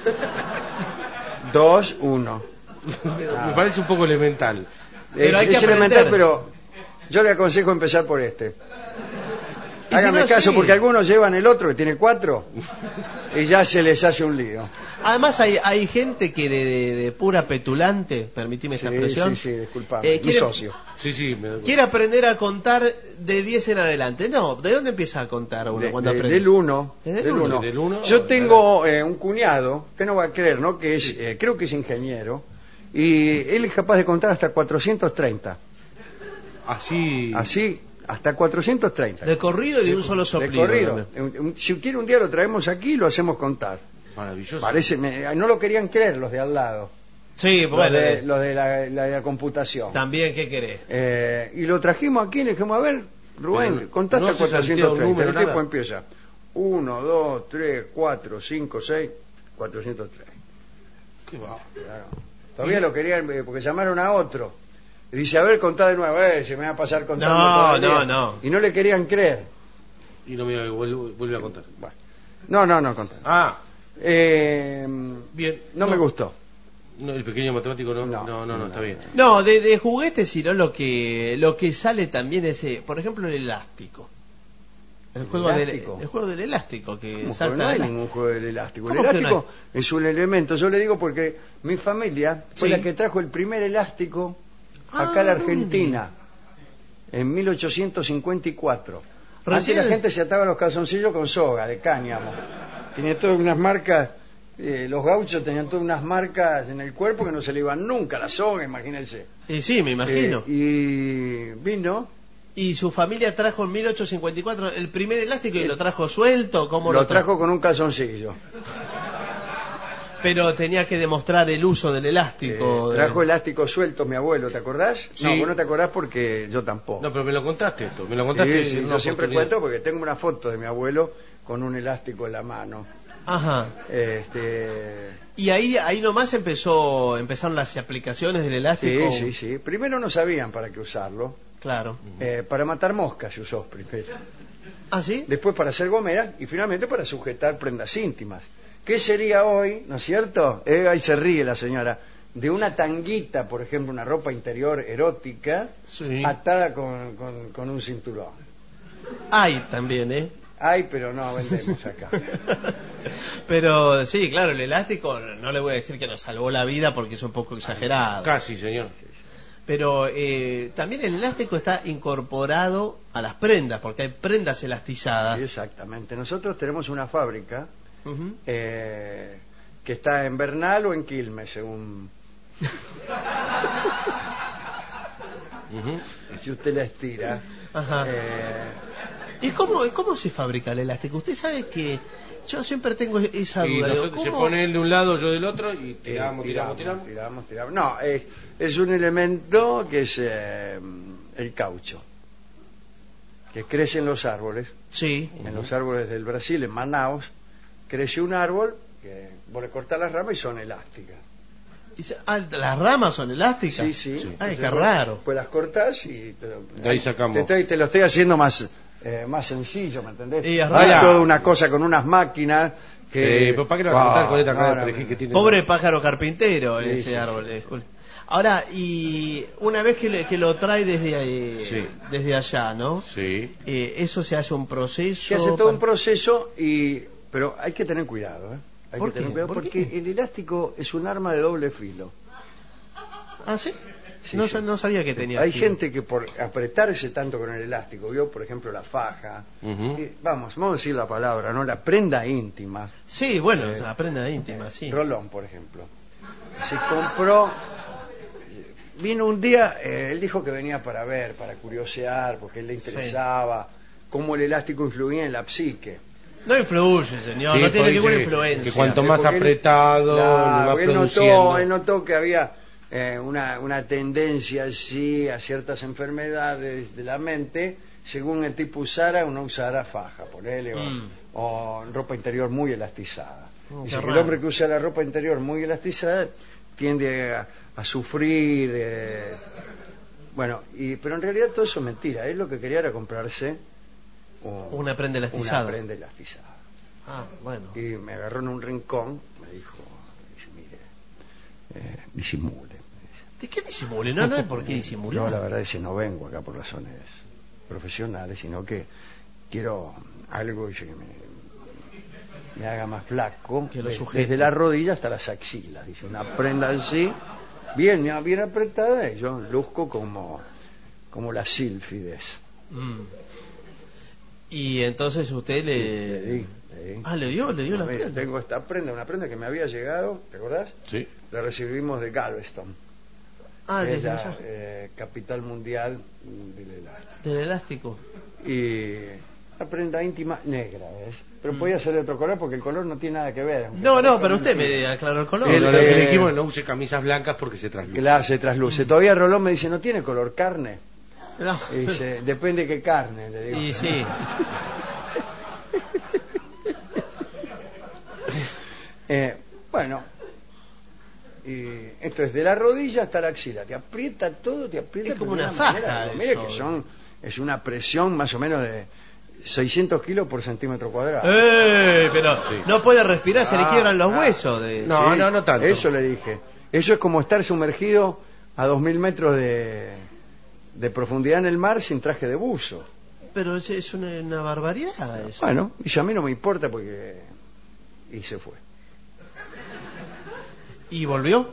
Speaker 2: Dos, uno.
Speaker 3: Me parece un poco elemental.
Speaker 1: Pero
Speaker 2: es
Speaker 1: hay que
Speaker 2: es elemental,
Speaker 1: aprender.
Speaker 2: pero yo le aconsejo empezar por este.
Speaker 1: Y si
Speaker 2: Hágame
Speaker 1: no,
Speaker 2: caso,
Speaker 1: sí.
Speaker 2: porque algunos llevan el otro que tiene cuatro y ya se les hace un lío.
Speaker 1: Además, hay, hay gente que de, de- de pura petulante, permitime esta
Speaker 2: Sí,
Speaker 1: expresión.
Speaker 2: sí, sí, disculpame.
Speaker 1: eh,
Speaker 2: Mi
Speaker 1: quiere-
Speaker 2: socio.
Speaker 3: Sí, sí. Me doy cuenta.
Speaker 1: Quiere aprender a contar de diez en adelante. No, ¿de dónde empieza a contar uno
Speaker 2: De-
Speaker 1: cuando
Speaker 2: de-
Speaker 1: aprende?
Speaker 2: del uno.
Speaker 1: ¿Eh, del
Speaker 2: del
Speaker 1: uno?
Speaker 2: uno.
Speaker 3: Sí, del uno,
Speaker 2: Yo
Speaker 3: claro.
Speaker 2: tengo eh, un cuñado, que no va a creer, ¿no? Que es, eh, creo que es ingeniero, y él es capaz de contar hasta cuatrocientos treinta.
Speaker 3: Así.
Speaker 2: Así, hasta cuatrocientos treinta.
Speaker 1: De corrido y de un solo
Speaker 2: De
Speaker 1: soplido.
Speaker 2: corrido. Un- un- Si quiere un día lo traemos aquí y lo hacemos contar.
Speaker 3: Maravilloso.
Speaker 2: Parece, me- no lo querían creer los de al lado,
Speaker 1: Sí,
Speaker 2: los
Speaker 1: bueno,
Speaker 2: de,
Speaker 1: eh,
Speaker 2: los de la, la- la computación.
Speaker 1: también, ¿qué querés?
Speaker 2: Eh, y lo trajimos aquí y le dijimos, a ver, Rubén,
Speaker 3: Pero
Speaker 2: contá
Speaker 3: no
Speaker 2: hasta
Speaker 3: se saltea un
Speaker 2: cuatrocientos treinta.
Speaker 3: número,
Speaker 2: El tiempo
Speaker 3: nada.
Speaker 2: empieza. uno, dos, tres, cuatro, cinco, seis, cuatrocientos tres.
Speaker 3: Qué va.
Speaker 2: Claro. Todavía lo querían, eh, porque llamaron a otro. Y dice, a ver, contá de nuevo, eh, se me va a pasar contando.
Speaker 1: No,
Speaker 2: todo el día.
Speaker 1: no, no.
Speaker 2: Y no le querían creer.
Speaker 3: Y no me vuelve, vuelve a contar.
Speaker 2: Bueno. No, no, no, contá.
Speaker 3: Ah,
Speaker 2: Eh,
Speaker 3: bien.
Speaker 2: no, me gustó.
Speaker 3: No, el pequeño matemático no.
Speaker 2: No,
Speaker 3: No, no, no,
Speaker 2: no,
Speaker 3: está
Speaker 2: no.
Speaker 3: bien.
Speaker 1: No, de, de juguetes, sino lo que lo que sale también es, eh, por ejemplo, el elástico. El
Speaker 2: ¿El
Speaker 1: juego, del,
Speaker 2: elástico?
Speaker 1: el juego del elástico que
Speaker 2: ¿Cómo que
Speaker 1: salta.
Speaker 2: no hay
Speaker 1: de la-
Speaker 2: ningún juego del elástico. El
Speaker 1: ¿Cómo que no
Speaker 2: elástico es un elemento. Yo le digo porque mi familia fue
Speaker 1: Sí.
Speaker 2: la que trajo el primer elástico
Speaker 1: Ah,
Speaker 2: acá a la
Speaker 1: no
Speaker 2: Argentina en mil ochocientos cincuenta y cuatro. Antes
Speaker 1: Recién-
Speaker 2: la gente se ataba los calzoncillos con soga de cáñamo. Tenía todas unas marcas, eh, los gauchos tenían todas unas marcas en el cuerpo que no se le iban nunca la soga, imagínense.
Speaker 1: Y sí, me imagino.
Speaker 2: Eh, y vino,
Speaker 1: Y su familia trajo en mil ochocientos cincuenta y cuatro el primer elástico y lo trajo suelto, ¿cómo
Speaker 2: lo
Speaker 1: lo trajo?
Speaker 2: trajo con un calzoncillo.
Speaker 1: Pero tenía que demostrar el uso del elástico.
Speaker 2: Eh,
Speaker 1: de-
Speaker 2: trajo elástico suelto mi abuelo, ¿te acordás?
Speaker 3: Sí.
Speaker 2: No, vos no te acordás porque yo tampoco.
Speaker 3: No, pero me lo contaste esto. Me lo contaste.
Speaker 2: Sí, sí,
Speaker 3: en
Speaker 2: yo
Speaker 3: una
Speaker 2: siempre
Speaker 3: oportunidad.
Speaker 2: cuento porque tengo una foto de mi abuelo con un elástico en la mano.
Speaker 1: Ajá.
Speaker 2: Este,
Speaker 1: Y ahí ahí nomás empezó empezaron las aplicaciones del
Speaker 2: sí,
Speaker 1: elástico.
Speaker 2: sí, sí. Primero no sabían para qué usarlo.
Speaker 1: Claro.
Speaker 2: Eh, para matar moscas se usó primero.
Speaker 1: ¿Ah, sí?
Speaker 2: Después para hacer gomeras y finalmente para sujetar prendas íntimas. ¿Qué sería hoy, no es cierto? Eh, ahí se ríe la señora. De una tanguita, por ejemplo, una ropa interior erótica,
Speaker 1: Sí.
Speaker 2: atada con, con, con un cinturón.
Speaker 1: Hay también, ¿eh?
Speaker 2: Ay, pero no vendemos acá.
Speaker 1: Pero sí, claro, el elástico no le voy a decir que nos salvó la vida porque es un poco exagerado.
Speaker 3: Casi, señor.
Speaker 1: Pero eh, también el elástico está incorporado a las prendas, porque hay prendas elastizadas.
Speaker 2: Exactamente. Nosotros tenemos una fábrica
Speaker 1: Ujú.
Speaker 2: eh, que está en Bernal o en Quilmes, según
Speaker 3: Ujú.
Speaker 2: si usted la estira.
Speaker 1: Ajá.
Speaker 2: Eh,
Speaker 1: ¿Y cómo, cómo se fabrica el elástico? Usted sabe que yo siempre tengo esa
Speaker 3: Y
Speaker 1: duda.
Speaker 3: nosotros
Speaker 1: ¿Cómo?
Speaker 3: se pone él de un lado, yo del otro y tiramos,
Speaker 2: Eh,
Speaker 3: tiramos, tiramos.
Speaker 2: tiramos, tiramos. No, es, es un elemento que es eh, el caucho, que crece en los árboles.
Speaker 1: Sí.
Speaker 2: En uh-huh. los árboles del Brasil, en Manaus, crece un árbol que vos le cortás las ramas y son elásticas.
Speaker 1: Y se, ah, ¿las ramas son elásticas?
Speaker 2: Sí, sí.
Speaker 3: Sí.
Speaker 1: Ay, qué raro.
Speaker 2: Pues las cortás y te lo,
Speaker 3: de ahí sacamos.
Speaker 2: Te, estoy, te lo estoy haciendo más, eh, más sencillo, ¿me entendés?
Speaker 1: Y es
Speaker 2: no es
Speaker 1: raro.
Speaker 2: toda una cosa con unas máquinas que...
Speaker 3: Sí, pero ¿para qué lo vas a cortar con esta cara de
Speaker 2: no,
Speaker 3: perejil
Speaker 2: no,
Speaker 3: que tiene?
Speaker 1: Pobre pájaro carpintero
Speaker 2: Sí,
Speaker 1: ese
Speaker 2: sí,
Speaker 1: árbol.
Speaker 2: sí,
Speaker 1: eh, Ahora, y una vez que, le, que lo trae desde ahí,
Speaker 3: Sí.
Speaker 1: desde allá, ¿no?
Speaker 3: Sí.
Speaker 1: Eh, eso se hace un proceso.
Speaker 2: Se hace todo un
Speaker 1: para-
Speaker 2: proceso, y pero hay que tener cuidado, ¿eh? Hay
Speaker 1: ¿Por
Speaker 2: que tener
Speaker 1: qué?
Speaker 2: cuidado
Speaker 1: ¿Por
Speaker 2: porque
Speaker 1: qué?
Speaker 2: el elástico es un arma de doble filo.
Speaker 1: ¿Ah, sí?
Speaker 2: Sí,
Speaker 1: no,
Speaker 2: sí.
Speaker 1: sa- no sabía que tenía.
Speaker 2: Hay
Speaker 1: filo.
Speaker 2: gente que por apretarse tanto con el elástico, vio, por ejemplo, la faja,
Speaker 3: Ujú.
Speaker 2: eh, vamos, vamos a decir la palabra, ¿no? La prenda íntima,
Speaker 1: Sí, bueno,
Speaker 2: Eh,
Speaker 1: o sea, la prenda íntima, sí.
Speaker 2: Rolón, por ejemplo. Se compró, vino un día, eh, él dijo que venía para ver, para curiosear, porque él le interesaba cómo el elástico influía en la psique.
Speaker 1: No influye, señor,
Speaker 3: Sí,
Speaker 1: no tiene
Speaker 3: porque
Speaker 1: ninguna
Speaker 3: dice
Speaker 1: influencia.
Speaker 3: que cuanto
Speaker 2: Eh,
Speaker 3: más
Speaker 2: porque él-
Speaker 3: apretado,
Speaker 2: Claro,
Speaker 3: le va
Speaker 2: él notó,
Speaker 3: produciendo.
Speaker 2: él notó que había eh, una, una tendencia así a ciertas enfermedades de la mente, según el tipo usara o no usara faja, ponele, o,
Speaker 1: Mm.
Speaker 2: o ropa interior muy elastizada.
Speaker 1: Oh,
Speaker 2: Dice
Speaker 1: qué
Speaker 2: que el
Speaker 1: raro.
Speaker 2: hombre que usa la ropa interior muy elastizada tiende a, a sufrir, eh, bueno, y, pero en realidad todo eso es mentira. Él lo que quería era comprarse un-
Speaker 1: Una prenda elastizada.
Speaker 2: una prenda elastizada.
Speaker 1: Ah, bueno.
Speaker 2: Y me agarró en un rincón, me dijo, dice, mire, eh, disimule.
Speaker 1: ¿De qué disimule? No, no hay por qué disimular.
Speaker 2: Yo la verdad es que no vengo acá por razones profesionales, sino que quiero algo dice, que me, me haga más flaco,
Speaker 1: Que lo
Speaker 2: de-
Speaker 1: sujete.
Speaker 2: desde la rodilla hasta las axilas. Dice, una prenda así, bien, bien apretada, y yo luzco como, como las sílfides.
Speaker 1: Mm. Y entonces usted le...
Speaker 2: Le di, le di.
Speaker 1: Ah, le dio, le dio la
Speaker 2: Mira,
Speaker 1: prenda.
Speaker 2: tengo esta prenda, una prenda que me había llegado, ¿te acordás?
Speaker 3: Sí.
Speaker 2: La recibimos de Galveston,
Speaker 1: Ah,
Speaker 2: que es
Speaker 1: desde
Speaker 2: la
Speaker 1: allá.
Speaker 2: eh, capital mundial del elástico.
Speaker 1: Del elástico.
Speaker 2: Y la prenda íntima negra, ¿ves? Pero podía ser de otro color porque el color no tiene nada que ver. aunque
Speaker 1: No, no,
Speaker 2: parezca
Speaker 1: pero
Speaker 2: muy
Speaker 1: usted
Speaker 2: fino.
Speaker 1: me aclaró el color.
Speaker 3: Sí, lo, lo
Speaker 2: Eh,
Speaker 3: que le dijimos, no use camisas blancas porque se trasluce.
Speaker 2: Claro, se trasluce. Todavía Rolón me dice, ¿no tiene color carne?
Speaker 1: No.
Speaker 2: Y dice, depende qué carne, le digo.
Speaker 1: Y sí.
Speaker 2: Eh, bueno, y esto es de la rodilla hasta la axila. Te aprieta todo, te aprieta.
Speaker 1: Es como
Speaker 2: pero de
Speaker 1: una faja
Speaker 2: manera,
Speaker 1: eso.
Speaker 2: Mire que son, es una presión más o menos de seiscientos kilos por centímetro cuadrado.
Speaker 1: ¡Eh! Pero
Speaker 3: Sí.
Speaker 1: no puede respirar, se le
Speaker 2: Ah,
Speaker 1: quiebran los
Speaker 2: ah.
Speaker 1: huesos. De...
Speaker 3: No,
Speaker 2: Sí,
Speaker 3: no, no tanto.
Speaker 2: Eso le dije. Eso es como estar sumergido a dos mil metros de, de profundidad en el mar sin traje de buzo.
Speaker 1: Pero es, es una, una barbaridad eso.
Speaker 2: Bueno, y a mí no me importa porque... Y se fue.
Speaker 1: ¿Y volvió?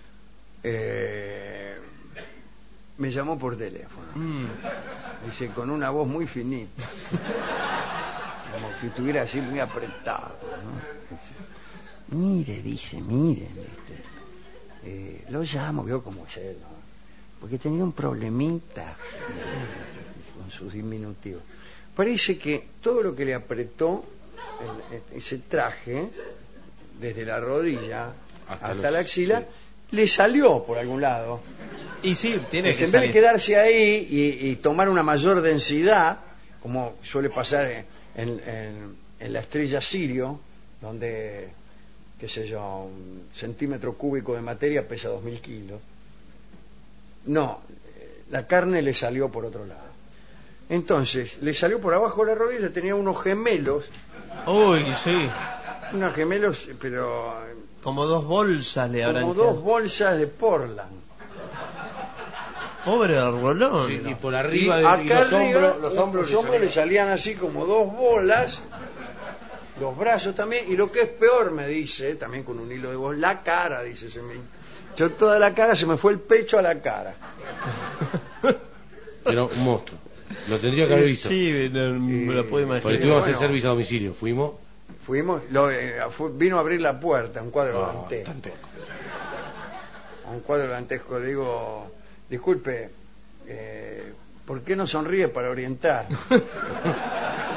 Speaker 2: Eh, me llamó por teléfono.
Speaker 1: Mm.
Speaker 2: Dice, con una voz muy finita. Como si estuviera así muy apretado, ¿no? Dice, mire, dice, mire, este, eh, lo llamo, veo cómo es él, ¿no? Porque tenía un problemita eh, con sus diminutivos. Parece que todo lo que le apretó el- ese traje, desde la rodilla
Speaker 3: Hasta
Speaker 2: hasta,
Speaker 3: los-
Speaker 2: la axila,
Speaker 3: sí.
Speaker 2: le salió por algún lado.
Speaker 1: Y sí, tiene
Speaker 2: Entonces,
Speaker 1: que
Speaker 2: en vez de
Speaker 1: salir.
Speaker 2: quedarse ahí y, y tomar una mayor densidad, como suele pasar en, en- en la estrella Sirio, donde, qué sé yo, un centímetro cúbico de materia pesa dos mil kilos, no, eh, la carne le salió por otro lado. Entonces, le salió por abajo de la rodilla, tenía unos gemelos,
Speaker 1: Uy, sí.
Speaker 2: unos gemelos, pero
Speaker 1: Como dos bolsas le habrán
Speaker 2: como
Speaker 1: quedado.
Speaker 2: dos bolsas de Portland.
Speaker 1: Pobre Rolón.
Speaker 3: Sí,
Speaker 1: ¿no?
Speaker 3: y por
Speaker 2: Y
Speaker 3: arriba de-
Speaker 2: acá
Speaker 3: y los
Speaker 2: arriba,
Speaker 3: hombros, los hombros,
Speaker 2: los hombros le
Speaker 3: salían.
Speaker 2: salían así como dos bolas, los brazos también, y lo que es peor, me dice, también con un hilo de voz, la cara, dice, se me echó toda la cara, se me fue el pecho a la cara.
Speaker 3: Era un monstruo. Lo tendría que haber visto.
Speaker 1: Sí, no, me lo puedo
Speaker 3: Porque
Speaker 1: imaginar.
Speaker 3: tuvimos que hacer
Speaker 2: Bueno.
Speaker 3: servicio a domicilio. Fuimos.
Speaker 2: Fuimos, lo, eh, fue- vino a abrir la puerta, un cuadro
Speaker 3: Ah,
Speaker 2: dantesco.
Speaker 3: tanto.
Speaker 2: A un cuadro dantesco le digo, disculpe, eh, ¿por qué no sonríe para orientar?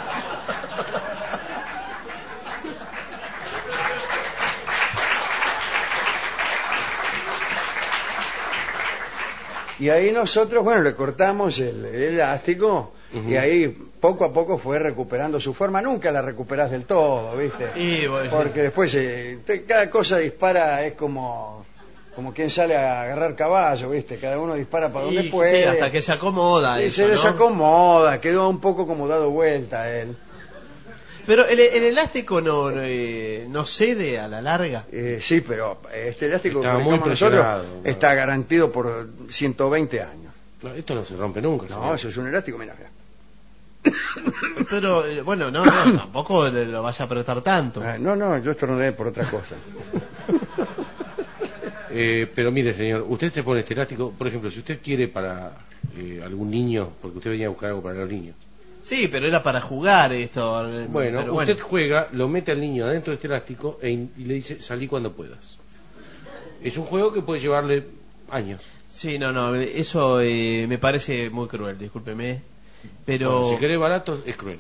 Speaker 2: Y ahí nosotros, bueno, le cortamos el, el elástico uh-huh. y ahí poco a poco fue recuperando su forma. Nunca la recuperás del todo, ¿viste?
Speaker 1: Y, bueno,
Speaker 2: porque
Speaker 1: sí.
Speaker 2: después eh, te, cada cosa dispara, es como como quien sale a agarrar caballo, ¿viste? Cada uno dispara para donde
Speaker 1: y,
Speaker 2: puede.
Speaker 1: Sí, hasta que se acomoda.
Speaker 2: Y
Speaker 1: eso,
Speaker 2: se
Speaker 1: ¿no?
Speaker 2: desacomoda, quedó un poco como dado vuelta él.
Speaker 1: Pero el, el elástico no, no, eh, no cede a la larga.
Speaker 2: Eh, sí, pero este elástico
Speaker 3: Estaba
Speaker 2: que
Speaker 3: muy
Speaker 2: fabricamos nosotros
Speaker 3: presionado, ¿no?
Speaker 2: está garantido por ciento veinte años.
Speaker 3: Claro, esto no se rompe nunca.
Speaker 2: No,
Speaker 3: señor.
Speaker 2: eso es un elástico, mira, mira.
Speaker 1: Pero, eh, bueno, no, no, tampoco le- lo vaya a apretar tanto.
Speaker 2: Ah, no, no, yo estornudé por otra cosa.
Speaker 3: Eh, pero mire, señor, usted se pone este elástico, por ejemplo, si usted quiere para eh, algún niño, porque usted venía a buscar algo para los niños.
Speaker 1: Sí, pero era para jugar esto. eh,
Speaker 3: Bueno,
Speaker 1: pero
Speaker 3: usted juega, lo mete al niño adentro de este elástico e in- y le dice, salí cuando puedas. Es un juego que puede llevarle años.
Speaker 1: Sí, no, no, eso eh, me parece muy cruel, discúlpeme. Pero...
Speaker 3: Bueno, si querés barato, es cruel.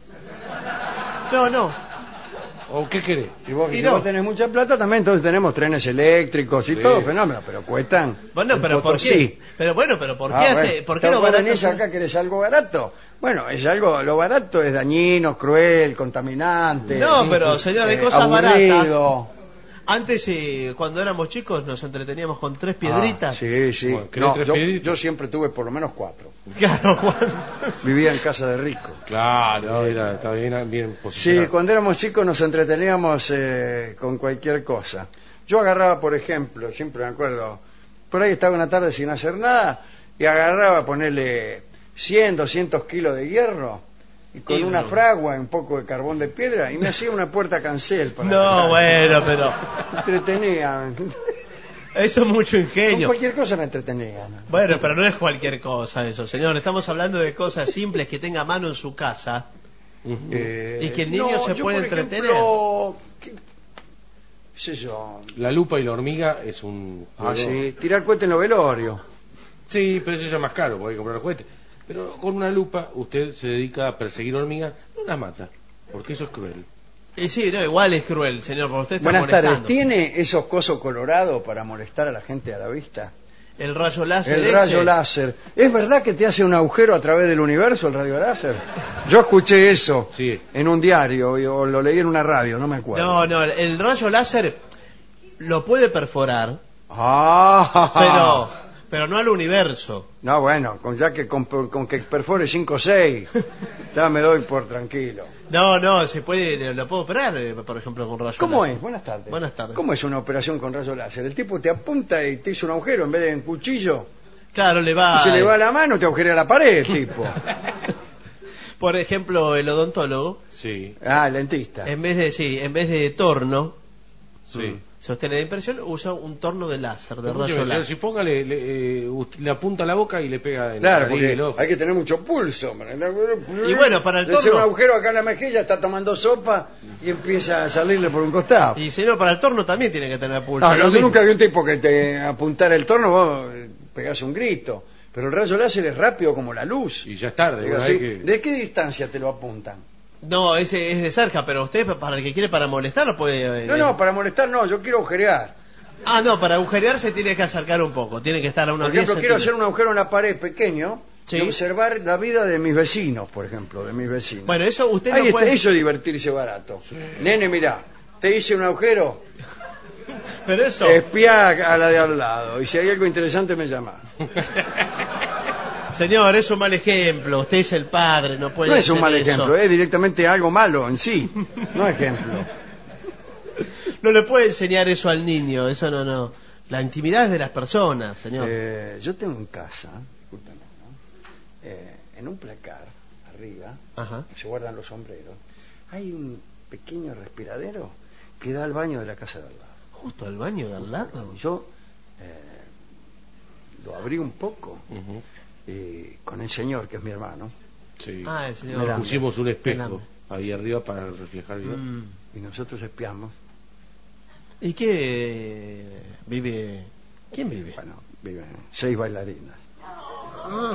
Speaker 1: No, no.
Speaker 3: ¿O qué querés?
Speaker 2: Si vos,
Speaker 1: Y
Speaker 2: si
Speaker 1: no.
Speaker 2: vos tenés mucha plata, también entonces tenemos trenes eléctricos y
Speaker 3: Sí.
Speaker 2: todo, fenómeno, pero cuestan.
Speaker 1: Bueno,
Speaker 2: un
Speaker 1: pero ¿por
Speaker 2: potosí.
Speaker 1: qué? Pero bueno, pero ¿por qué
Speaker 2: Ah,
Speaker 1: hace,
Speaker 2: bueno.
Speaker 1: por qué lo
Speaker 2: Vos
Speaker 1: barato?
Speaker 2: venís acá que es algo barato. Bueno, es algo, lo barato es dañino, cruel, contaminante.
Speaker 1: No, pero señor, hay
Speaker 2: eh,
Speaker 1: cosas
Speaker 2: aburrido.
Speaker 1: baratas. Antes, eh, cuando éramos chicos, nos entreteníamos con tres piedritas.
Speaker 2: Ah, sí, sí.
Speaker 3: Bueno, ¿querés
Speaker 2: No,
Speaker 3: tres
Speaker 2: yo,
Speaker 3: piedritas?
Speaker 2: yo siempre tuve por lo menos cuatro.
Speaker 1: Claro, Juan.
Speaker 2: Vivía en casa de rico.
Speaker 3: Claro, era, estaba bien, bien posicionado.
Speaker 2: Sí, cuando éramos chicos nos entreteníamos eh, con cualquier cosa. Yo agarraba, por ejemplo, siempre me acuerdo, por ahí estaba una tarde sin hacer nada y agarraba, ponerle cien, doscientos kilos de hierro y con
Speaker 1: Y
Speaker 2: una
Speaker 1: no.
Speaker 2: fragua y un poco de carbón de piedra y me hacía una puerta cancel para
Speaker 1: No,
Speaker 2: entrar.
Speaker 1: bueno, pero
Speaker 2: Me entretenía.
Speaker 1: eso es mucho
Speaker 2: Con
Speaker 1: ingenio.
Speaker 2: cualquier cosa me entretenía.
Speaker 1: Bueno, pero no es cualquier cosa eso, señor. Estamos hablando de cosas simples que tenga a mano en su casa.
Speaker 3: Ujú.
Speaker 2: Eh,
Speaker 1: Y que el niño se
Speaker 2: yo,
Speaker 1: puede
Speaker 2: por
Speaker 1: entretener.
Speaker 2: ejemplo, ¿qué, qué sé yo?
Speaker 3: La lupa y la hormiga es un
Speaker 2: Ah,
Speaker 3: juego-
Speaker 2: sí, tirar cohete en los velorios.
Speaker 3: Sí, pero eso ya es más caro, porque hay que comprar los juguetes. Pero con una lupa usted se dedica a perseguir hormigas, no las mata, porque eso es cruel.
Speaker 1: Y sí, no, igual es cruel, señor, porque usted está
Speaker 2: Buenas
Speaker 1: molestando.
Speaker 2: tardes. ¿Tiene esos cosos colorados para molestar a la gente a la vista?
Speaker 1: El rayo láser
Speaker 2: El
Speaker 1: ese.
Speaker 2: rayo láser. ¿Es verdad que te hace un agujero a través del universo el rayo láser? Yo escuché eso
Speaker 3: Sí.
Speaker 2: en un diario y- o lo leí en una radio, no me acuerdo.
Speaker 1: No, no, el rayo láser lo puede perforar,
Speaker 2: Ah,
Speaker 1: pero pero no al universo.
Speaker 2: No, bueno, con, ya que con, con que perfore cinco o seis, ya me doy por tranquilo.
Speaker 1: No, no, se puede, lo puedo operar, eh, por ejemplo, con rayo
Speaker 2: ¿Cómo
Speaker 1: láser.
Speaker 2: es? Buenas tardes.
Speaker 1: Buenas tardes.
Speaker 2: ¿Cómo es una operación con rayo láser? El tipo te apunta y te hizo un agujero en vez de un cuchillo.
Speaker 1: Claro, le va.
Speaker 2: Y se le va la mano, te agujerea la pared, tipo.
Speaker 1: Por ejemplo, el odontólogo,
Speaker 3: Sí,
Speaker 2: Ah, el dentista.
Speaker 1: en vez de sí, en vez de torno,
Speaker 3: sí.
Speaker 1: sostén de impresión, usa un torno de láser, de
Speaker 3: Escúcheme,
Speaker 1: rayo
Speaker 3: señor,
Speaker 1: láser.
Speaker 3: si póngale, le, eh, usted le apunta la boca y le pega en
Speaker 2: Claro,
Speaker 3: la nariz y el
Speaker 2: porque
Speaker 3: ojo.
Speaker 2: hay que tener mucho pulso. hombre.
Speaker 1: Y bueno, para el
Speaker 2: Le hace
Speaker 1: torno-
Speaker 2: un agujero acá en la mejilla, está tomando sopa y empieza a salirle por un costado.
Speaker 1: Y si no, para el torno también tiene que tener pulso.
Speaker 2: No,
Speaker 1: lo
Speaker 2: no, yo
Speaker 1: mismo.
Speaker 2: nunca vi un tipo que te apuntara el torno, vos eh, pegás un grito. Pero el rayo láser es rápido como la luz.
Speaker 3: Y ya es tarde.
Speaker 2: Digo,
Speaker 3: una
Speaker 2: así,
Speaker 3: vez que-
Speaker 2: ¿de qué distancia te lo apuntan?
Speaker 1: No, ese es de cerca, pero usted para el que quiere para molestar puede. eh,
Speaker 2: No, no, para molestar no, yo quiero agujerear.
Speaker 1: Ah, no, para agujerear se tiene que acercar un poco, tiene que estar a unos
Speaker 2: Por ejemplo,
Speaker 1: diez
Speaker 2: quiero hacer
Speaker 1: centímetros.
Speaker 2: un agujero en la pared pequeño
Speaker 1: Sí.
Speaker 2: y observar la vida de mis vecinos, por ejemplo, de mis vecinos.
Speaker 1: Bueno, eso usted
Speaker 2: Ahí
Speaker 1: no
Speaker 2: está,
Speaker 1: puede.
Speaker 2: eso es divertirse barato. Nene, mirá, te hice un agujero,
Speaker 1: Pero eso.
Speaker 2: espía a la de al lado y si hay algo interesante me llama.
Speaker 1: Señor, es un mal ejemplo. Usted es el padre, no puede
Speaker 2: No es un
Speaker 1: hacer
Speaker 2: mal
Speaker 1: eso.
Speaker 2: ejemplo, es directamente algo malo en sí, no ejemplo.
Speaker 1: No le puede enseñar eso al niño, eso no, no. La intimidad es de las personas, señor.
Speaker 2: Eh, yo tengo en casa, discúlpeme, ¿no? Eh, en un placar, arriba,
Speaker 1: Ajá.
Speaker 2: se guardan los sombreros, hay un pequeño respiradero que da al baño de la casa de al lado.
Speaker 1: Justo al baño de al lado.
Speaker 2: Yo eh, lo abrí un poco
Speaker 3: Ujú.
Speaker 2: eh, con el señor, que es mi hermano,
Speaker 3: Sí.
Speaker 1: Ah, el señor.
Speaker 2: Mirá.
Speaker 3: Pusimos un espejo
Speaker 1: Grande.
Speaker 3: ahí arriba para reflejar bien.
Speaker 1: Mm.
Speaker 2: y nosotros espiamos.
Speaker 1: ¿Y qué vive? ¿Quién vive?
Speaker 2: Bueno, viven seis bailarinas.
Speaker 1: Ah.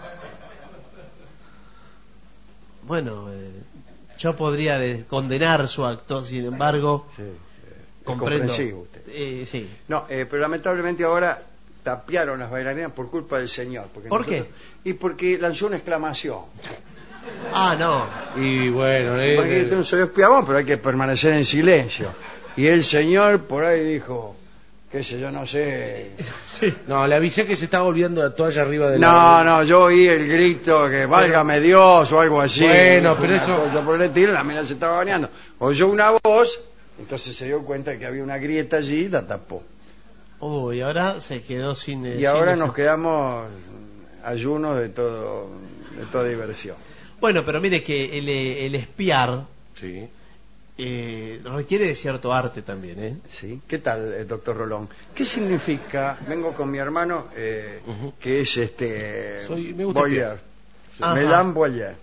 Speaker 1: Bueno, eh, yo podría de- condenar su acto, sin embargo,
Speaker 2: Sí, sí, es
Speaker 1: comprendo.
Speaker 2: comprensivo usted.
Speaker 1: Eh, sí.
Speaker 2: No, eh, pero lamentablemente ahora tapiaron las bailarinas por culpa del señor. Porque
Speaker 1: ¿Por
Speaker 2: nosotros-
Speaker 1: qué?
Speaker 2: Y porque lanzó una exclamación.
Speaker 1: Ah, no.
Speaker 3: Y bueno, eh,
Speaker 2: Porque
Speaker 3: eh,
Speaker 2: no soy espiabón, pero hay que permanecer en silencio. Y el señor por ahí dijo, qué sé yo, no sé.
Speaker 1: Sí.
Speaker 3: no, le avisé que se estaba olvidando la toalla arriba de la...
Speaker 2: No, no, yo oí el grito que válgame Dios o algo así.
Speaker 3: Bueno, pero
Speaker 2: Una
Speaker 3: eso-
Speaker 2: cosa por el estilo, la mina se estaba bañando. Oyó una voz, entonces se dio cuenta de que había una grieta allí y la tapó.
Speaker 1: Uy, ahora se quedó sin... eh,
Speaker 2: Y
Speaker 1: sin
Speaker 2: ahora
Speaker 1: ese-
Speaker 2: nos quedamos ayunos de todo, de toda diversión.
Speaker 1: Bueno, pero mire que el, eh, el espiar
Speaker 3: Sí.
Speaker 1: eh, requiere de cierto arte también, ¿eh?
Speaker 2: ¿Sí? ¿Qué tal, eh, doctor Rolón? ¿Qué significa? Vengo con mi hermano, eh,
Speaker 3: Ujú.
Speaker 2: que es este.
Speaker 3: Soy- me gusta
Speaker 2: Boyer.
Speaker 1: Ajá.
Speaker 2: Madame Boyer.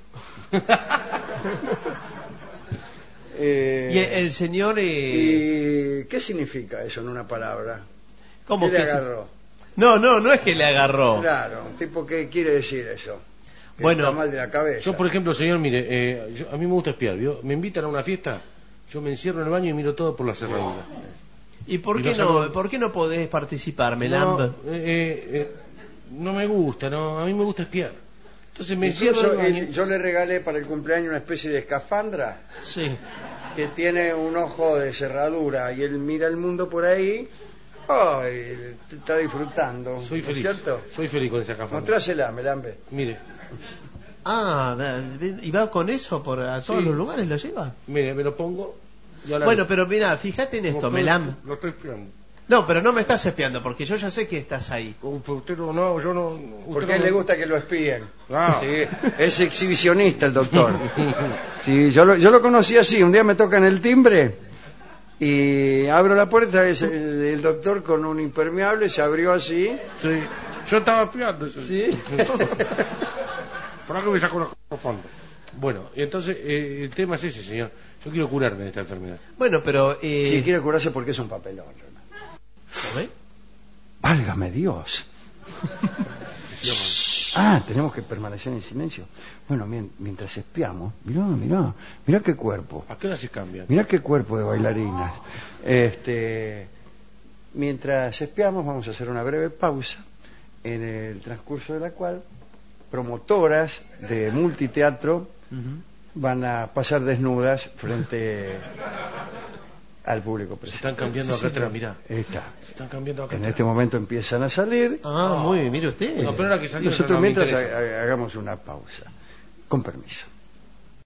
Speaker 2: Eh,
Speaker 1: Y el señor... eh,
Speaker 2: ¿y qué significa eso en una palabra?
Speaker 1: ¿Cómo
Speaker 2: ¿Qué le
Speaker 1: que se-
Speaker 2: agarró?
Speaker 1: No, no, no es que le agarró.
Speaker 2: Claro, tipo, ¿qué quiere decir eso? Que
Speaker 1: Bueno,
Speaker 2: está mal de la cabeza.
Speaker 3: Yo, por ejemplo, señor, mire, eh, yo- a mí me gusta espiar, ¿vio? Me invitan a una fiesta, yo me encierro en el baño y miro todo por la cerradura.
Speaker 1: ¿Y por
Speaker 3: Y
Speaker 1: qué
Speaker 3: los
Speaker 1: no,
Speaker 3: hago-
Speaker 1: por qué no podés participar, Melamb?
Speaker 3: No, eh, eh, eh, no me gusta, no, a mí me gusta espiar. Entonces me encierro
Speaker 2: Incluso,
Speaker 3: en el baño.
Speaker 2: eh, yo le regalé para el cumpleaños una especie de escafandra
Speaker 1: Sí.
Speaker 2: que tiene un ojo de cerradura y él mira el mundo por ahí. ¡Ay! Está disfrutando.
Speaker 3: Soy
Speaker 2: ¿no es
Speaker 3: feliz,
Speaker 2: cierto?
Speaker 3: soy feliz con esa café.
Speaker 2: Mostrásela, Melambe.
Speaker 3: Mire,
Speaker 1: Ah, ¿y va con eso por a todos
Speaker 3: Sí.
Speaker 1: los lugares? ¿Lo lleva?
Speaker 3: mire, me lo pongo. y ahora-
Speaker 1: Bueno, pero mira, fíjate en esto,
Speaker 3: Lo estoy-
Speaker 1: Melamb.
Speaker 3: Lo estoy espiando.
Speaker 1: No, pero no me estás espiando, porque yo ya sé que estás ahí.
Speaker 3: Usted no, no, yo no. usted
Speaker 2: Porque a él
Speaker 3: no-
Speaker 2: le gusta que lo espíen.
Speaker 3: Ah.
Speaker 2: Sí, es exhibicionista el doctor. Sí, yo lo, yo lo conocí así. Un día me tocan el timbre y abro la puerta. Es el, el doctor con un impermeable se abrió así.
Speaker 3: Sí, yo estaba espiando. eso.
Speaker 2: Sí.
Speaker 3: ¿Para qué me saco una fondo? Bueno, y entonces eh, el tema es ese, señor. Yo quiero curarme de esta enfermedad.
Speaker 1: Bueno, pero... Eh...
Speaker 2: Sí, quiere curarse porque es un papelón.
Speaker 1: ¿Lo ve?
Speaker 2: Válgame Dios. Ah, tenemos que permanecer en silencio. Bueno, mien- mientras espiamos, mirá, mirá, mirá qué cuerpo.
Speaker 3: ¿A qué hora se cambian?
Speaker 2: Mirá qué cuerpo de bailarinas. Este, mientras espiamos, vamos a hacer una breve pausa, en el transcurso de la cual promotoras de multiteatro
Speaker 1: Ujú.
Speaker 2: van a pasar desnudas frente al público
Speaker 3: Se
Speaker 2: presente.
Speaker 3: están cambiando acá atrás, mirá.
Speaker 2: Está.
Speaker 3: Se están cambiando acá
Speaker 2: En
Speaker 3: atrás.
Speaker 2: este momento empiezan a salir.
Speaker 1: Ah, muy bien, mire usted.
Speaker 3: No, pero ahora que salió,
Speaker 2: Nosotros
Speaker 3: no me
Speaker 2: mientras
Speaker 3: interesa.
Speaker 2: ha- ha- hagamos una pausa. Con permiso.